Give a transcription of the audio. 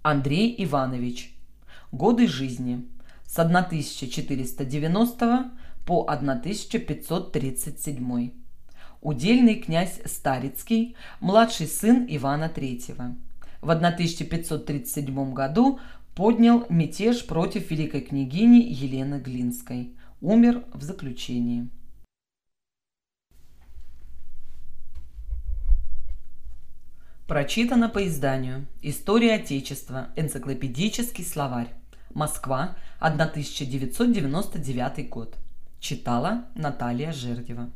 Андрей Иванович. Годы жизни с 1490 по 1537. Удельный князь Старицкий, младший сын Ивана III. В 1537 году поднял мятеж против великой княгини Елены Глинской. Умер в заключении. Прочитано по изданию «История Отечества. Энциклопедический словарь». Москва, 1999 год. Читала Наталья Жердева.